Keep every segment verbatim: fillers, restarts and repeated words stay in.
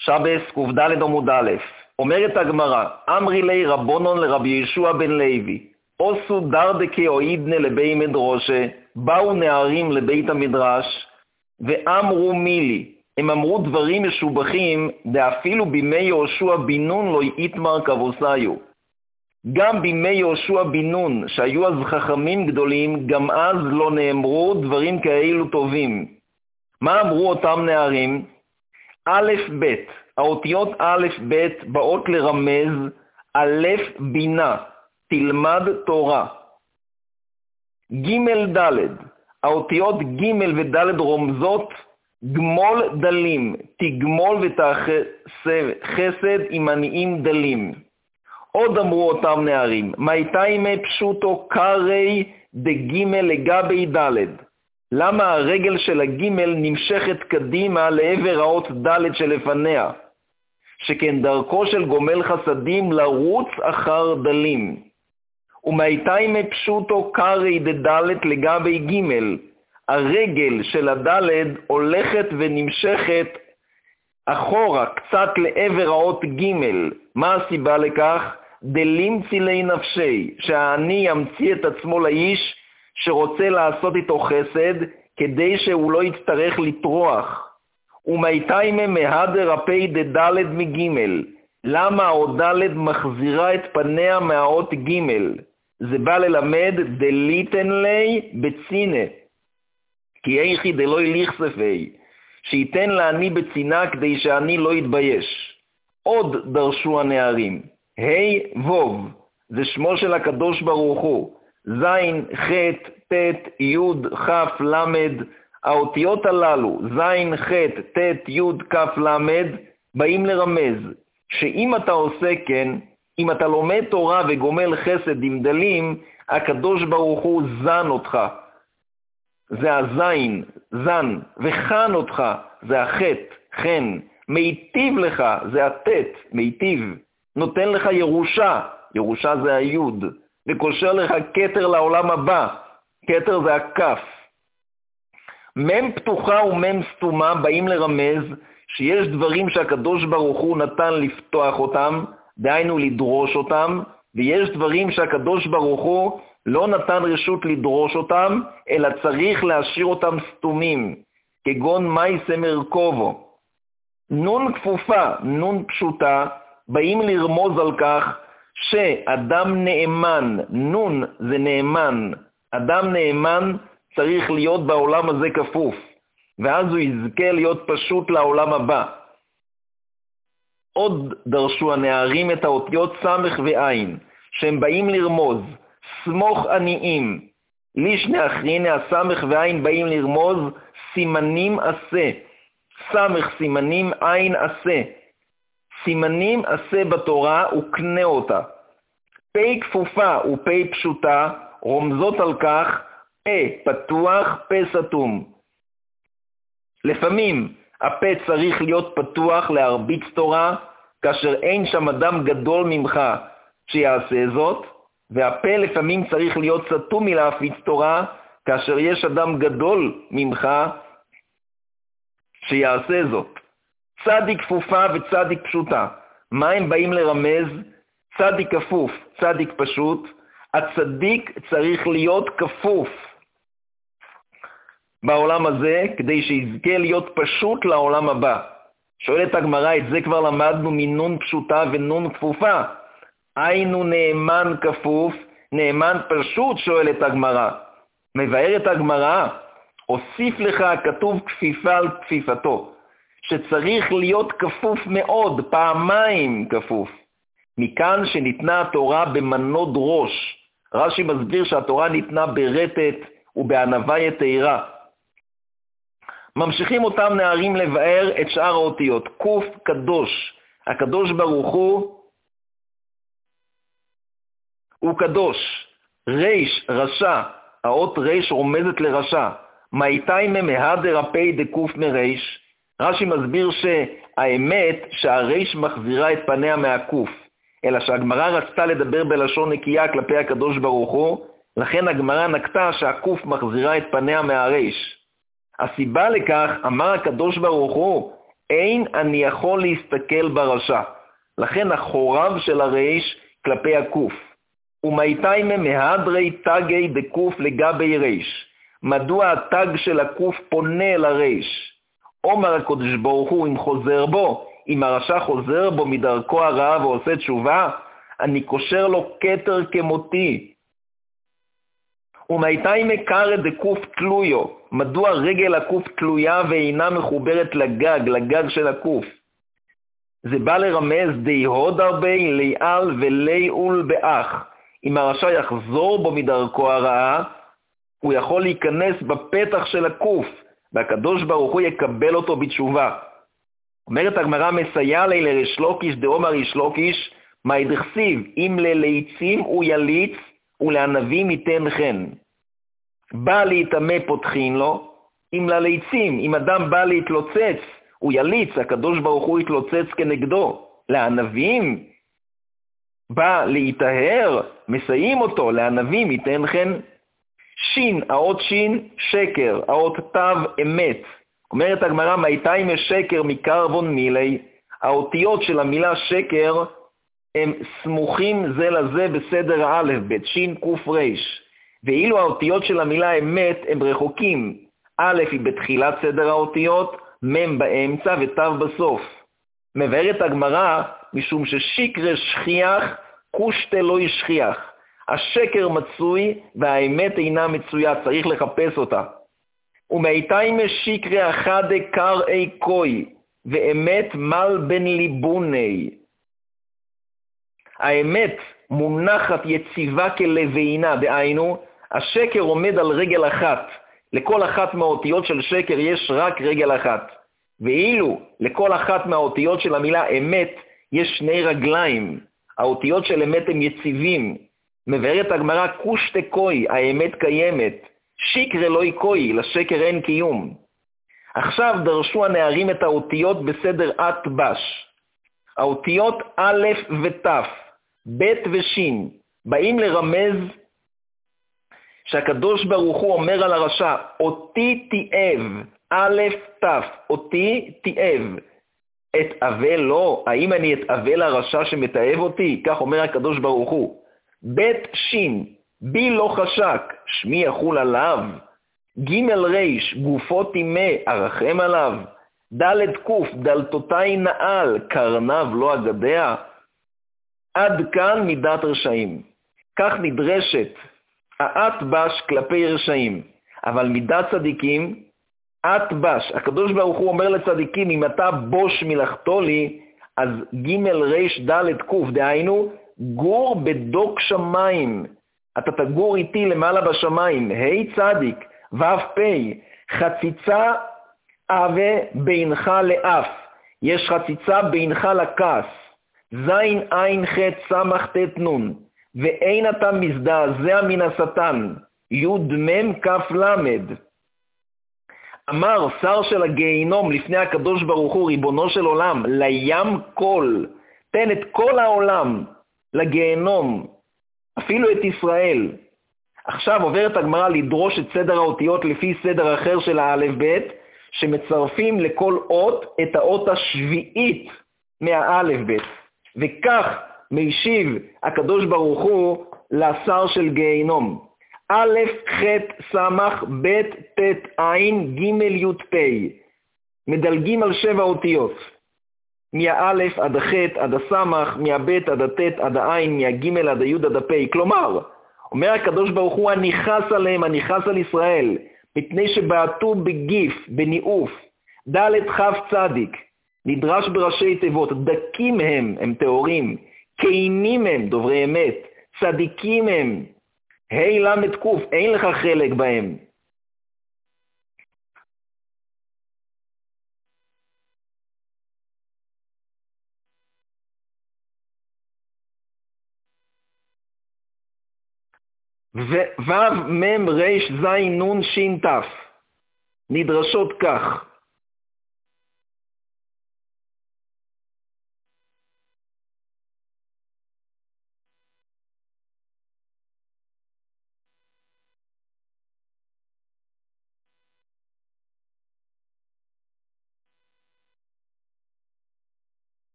שבס ק"ד עמוד א', אומרת הגמרא, אמרי לי רבונון לרבי ישוע בן לוי, עושו דרדקי או אידנה לבי מדרושה, באו נערים לבית המדרש, ואמרו מילי, הם אמרו דברים משובחים, ואפילו בימי יהושע בן נון לא יתמר כבוסיו. גם בימי יהושע בן נון, שהיו אז חכמים גדולים, גם אז לא נאמרו דברים כאלו טובים. מה אמרו אותם נערים? א' ב', האותיות א' ב' באות לרמז, א' בינה, תלמד תורה. ג' ד', האותיות ג' וד' רומזות, גמול דלים, תגמול ותעשה חסד עם עניים דלים. עוד אמרו אותם נערים, מייתיימי פשוטו קרי דגימל לגבי ד', למה הרגל של הגימל נמשכת קדימה לעבר האות ד' שלפניה, שכן דרכו של גומל חסדים לרוץ אחר דלים. ומייתיימי פשוטו קרי ד' לגבי גימל, הרגל של הד' הולכת ונמשכת אחורה קצת לעבר האות ג'. מה הסיבה לכך? דלים צילי נפשי, שהעני ימציא את עצמו לאיש שרוצה לעשות איתו חסד, כדי שהוא לא יצטרך לטרוח. ומייתיימי מהדר הפי ד' מג', למה האות ד' מחזירה את פניה מהאות ג'? זה בא ללמד דליתן לי בצינה, כי איכי דלוי ליחספי, שייתן לעני בצינה כדי שאני לא יתבייש. עוד דרשו הנערים, ה' ו', זה שמו של הקדוש ברוך הוא, זין, ח', ט', י', כ', למד, האותיות הללו, זין, ח', ט', י', כ', למד, באים לרמז, שאם אתה עושה כן, אם אתה לומד תורה וגומל חסד עם דלים, הקדוש ברוך הוא זן אותך. זה הזין, זן, וחן אותך, זה החטא, חן, מיטיב לך, זה הטט, מיטיב, נותן לך ירושה, ירושה זה היוד, וקושר לך כתר לעולם הבא, כתר זה הכף. מם פתוחה ומם סתומה באים לרמז שיש דברים שהקדוש ברוך הוא נתן לפתוח אותם, דהיינו לדרוש אותם, ויש דברים שהקדוש ברוך הוא לא נתן רשות לדרוש אותם, אלא צריך להשאיר אותם סתומים, כגון מי סמר קובו. נון כפופה, נון פשוטה, באים לרמוז על כך שאדם נאמן, נון זה נאמן, אדם נאמן צריך להיות בעולם הזה כפוף, ואז הוא יזכה להיות פשוט לעולם הבא. עוד דרשו הנערים את האותיות סמך ועין, שהם באים לרמוז, סמוך עניים, לישנה אחריני הסמך ועין באים לרמוז, סימנים עשה, סמך סימנים עין עשה, סימנים עשה בתורה וקנה אותה. פי כפופה ופי פשוטה רומזות על כך, פה פתוח, פה סתום. לפעמים הפה צריך להיות פתוח להרביץ תורה, כאשר אין שם אדם גדול ממך שיעשה זאת, והפה לפעמים צריך להיות סתום מלהפיץ תורה, כאשר יש אדם גדול ממך שיעשה זאת. צדיק כפופה וצדיק פשוטה. מה הם באים לרמז? צדיק כפוף, צדיק פשוט. הצדיק צריך להיות כפוף בעולם הזה, כדי שיזכה להיות פשוט לעולם הבא. שואלת הגמרא, את זה כבר למדנו מנון פשוטה ונון כפופה. היינו נאמן כפוף, נאמן פשוט, שואלת הגמרא. מבארת הגמרא, הוסיף לך כתוב כפיפה על כפיפתו, שצריך להיות כפוף מאוד, פעמיים כפוף. מכאן שניתנה התורה במנות ראש. רש"י מסביר שהתורה ניתנה ברטט ובענווה יתירה. ממשיכים אותם נערים לבאר את שאר האותיות. קוף קדוש, הקדוש ברוך הוא הוא קדוש. ריש רשע, האות ריש רומזת לרשע. מייתיימי מהדר הפי דקוף מריש. רש"י מסביר שהאמת שהריש מחזירה את פניה מהקוף, אלא שהגמרא רצתה לדבר בלשון נקייה כלפי הקדוש ברוך הוא, לכן הגמרא נקטה שהקוף מחזירה את פניה מהריש. הסיבה לכך, אמר הקדוש ברוך הוא, אין אני יכול להסתכל ברשע. לכן החורב של הרייש כלפי הקוף. ומאיתיימה מהדרי תגי דקוף לגבי רייש. מדוע התג של הקוף פונה לרייש? אומר הקדוש ברוך הוא, אם חוזר בו, אם הרשע חוזר בו מדרכו הרעה ועושה תשובה, אני קושר לו כתר כמותי. ומאיתיימה קרא דקוף תלויו. מדוע רגל הקוף תלויה ואינה מחוברת לגג, לגג של הקוף? זה בא לרמז די הוד הרבה ליעל וליעול באח. אם הרשע יחזור בו מדרכו הרעה, הוא יכול להיכנס בפתח של הקוף, והקדוש ברוך הוא יקבל אותו בתשובה. אומרת הגמרא, מסייע לי לריש לוקיש דאמר ריש לוקיש, מאי דכתיב, אם לליצים הוא יליץ ולענבים ייתן חן. בא להתאמה פותחין לו, אם לליצים, אם אדם בא להתלוצץ, הוא יליץ, הקדוש ברוך הוא יתלוצץ כנגדו. לענבים, בא להתאהר, מסייעים אותו, לענבים ייתן חן. שין, האות שין, שקר, האות תו, אמת. אומרת הגמרא, מאיתיימה שקר מקרבון מילי. האותיות של המילה שקר הם סמוכים זה לזה בסדר האלף בית, שין קוף ריש. ואילו האותיות של המילה אמת הם רחוקים. א' היא בתחילת סדר האותיות, מ' באמצע ותו בסוף. מבארת הגמרא, משום ששקר שכיח, קושטה לא ישכיח. השקר מצוי והאמת אינה מצויה, צריך לחפש אותה. ומאיתיימה שקרי אחד קראי קוי, ואמת מל בן ליבוני. האמת מונחת יציבה כלווינה, דהיינו, השקר עומד על רגל אחת. לכל אחת מהאותיות של שקר יש רק רגל אחת. ואילו לכל אחת מהאותיות של המילה אמת יש שני רגליים. האותיות של אמת הם יציבים. מבארת הגמרא, קושטה קוי, האמת קיימת. שקר אלוהי קוי, לשקר אין קיום. עכשיו דרשו הנערים את האותיות בסדר עת בש. האותיות א' ות', ב' ושין, באים לרמז שהקדוש ברוך הוא אומר על הרשע, אותי תיאב, א' ת', אותי תיאב. את אבל לא, האם אני את אבל הרשע שמתאב אותי? כך אומר הקדוש ברוך הוא. ב' שין, בי לא חשק, שמי יחול עליו. ג' ריש, גופו תימה, ארחם עליו. ד' קוף, דלתותי נעל, קרניו לא אגדע. עד כאן מידת רשעים. כך נדרשת העת בש כלפי רשעים. אבל מידת צדיקים, עת בש. הקדוש ברוך הוא אומר לצדיקים, אם אתה בוש מלאכתו לי, אז ג' ריש ד' קוף, דהיינו, גור בדוק שמיים. אתה תגור איתי למעלה בשמיים. ה' צדיק, ו' פ', חציצה אבה בינך לאף. יש חציצה בינך לכס. זין עין ח' סמך ת' נון. ואין אתה מזדעזע מן השטן. י' מ' כ' למד. אמר שר של הגיהינום לפני הקדוש ברוך הוא, ריבונו של עולם, לים כל, תן את כל העולם לגיהינום, אפילו את ישראל. עכשיו עוברת הגמרא לדרוש את סדר האותיות לפי סדר אחר של האלף בית, שמצרפים לכל אות את האות השביעית מהאלף בית. וכך מישיב הקדוש ברוך הוא לשר של גיהינום. א' ח' סמך ב' ת' עין ג' י' פ'. מדלגים על שבע אותיות. מהאלף עד הח' עד הסמך, מהב' עד הט' עד העין, מהג' עד הי' עד הפ'. כלומר, אומר הקדוש ברוך הוא, אני חס עליהם, אני חס על ישראל, מפני שבעטו בגיף, בניאוף. ד' כ' צדיק, נדרש בראשי תיבות, דקים הם, הם תיאורים, כהנים הם, דוברי אמת, צדיקים הם, ה' למד קוף, אין לך חלק בהם. ו' מ' ר' ז' נ' ש' ת' נדרשות כך.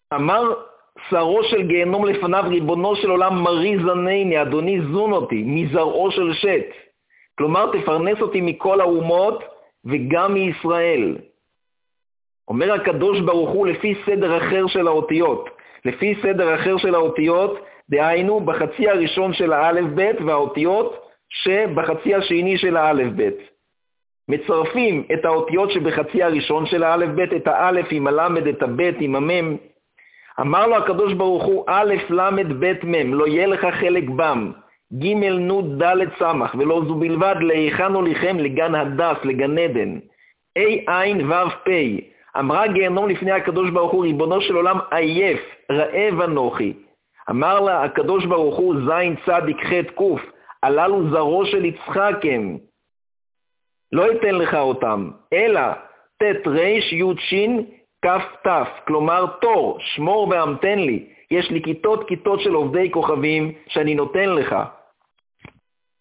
אמר שרו של גיהנום לפניו, ריבונו של עולם מרי זנני, אדוני זון אותי, מזרעו של שת. כלומר, תפרנס אותי מכל האומות וגם מישראל. אומר הקדוש ברוך הוא לפי סדר אחר של האותיות. לפי סדר אחר של האותיות, דהיינו בחצי הראשון של האלף בית והאותיות שבחצי השני של האלף בית. מצרפים את האותיות שבחצי הראשון של האלף בית, את האלף עם הלמד, את הבית עם המם. אמר לו הקדוש ברוך הוא, א' למד בית מם, לא יהיה לך חלק בם. ג' נ' ד' סמך, ולא זו בלבד, להיכן הוליכם לגן הדס, לגן עדן. A עין ו' פ'. אמרה גיהנום לפני הקדוש ברוך הוא, ריבונו של עולם עייף, רעב אנוכי. אמר לה הקדוש ברוך הוא, זין צדיק ח' קוף, הללו זרעו של יצחק הם. לא אתן לך אותם, אלא ת' ריש י' שין כף תף, כלומר תור, שמור והמתן לי. יש לי כיתות כיתות של עובדי כוכבים שאני נותן לך.